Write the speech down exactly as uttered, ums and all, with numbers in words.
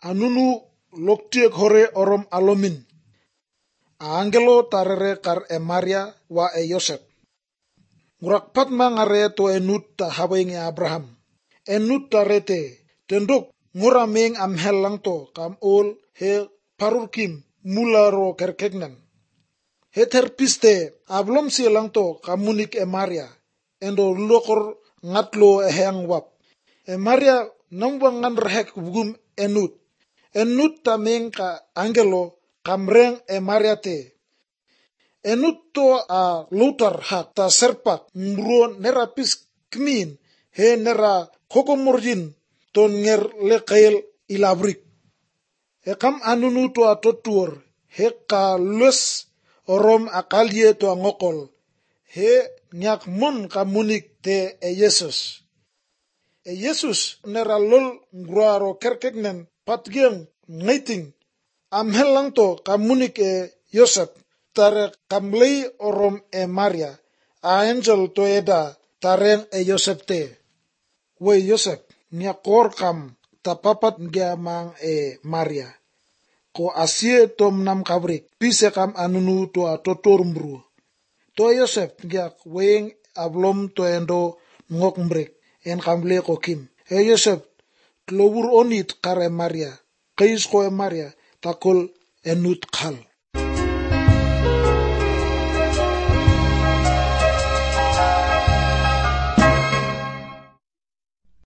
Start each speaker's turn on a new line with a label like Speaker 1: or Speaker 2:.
Speaker 1: anunu loktiek hore orom alomin. Angelo tarere kar e Maria wa e Yosef. Ngurak pat mangare to enut ta habeng e Abraham. Enut tarete tenduk ngurameng amhel lang to kam ol he parurkim mula ro kerkegnan. He terpiste ablom si lang to kamunik e Maria. Endo lokor ngatlo e heang wap. E Maria nambwangan rehek bugum enut. Enut tameng ka angelo kamreng e Maria te. Enut to a lutar hak ta serpak mbro nerapis kmin he nera kokomorjin ton nger lekail ilabrik. He kam anunu to a totur he ka lus orom akalye to a ngokol. He nyak mon kamunik te e Yesus. E Yesus nera lol ngruaro kerkegnen patgeng ngaiting. Amhel lang to kamunik e Yosef. Tare kamlei orom e Maria. A angel to eda tareng e Yosef te. We Yosef niya kor kam tapapat nga mang e Maria. Ko asie tom nam kabrik. Pise kam anunu to a totor mbru. To Yosef nga weng ablom to endo ngok mbrek. En kamle ko kim. E Yosef tlobur onit kare Maria. Kais ko e Maria takol enut kal.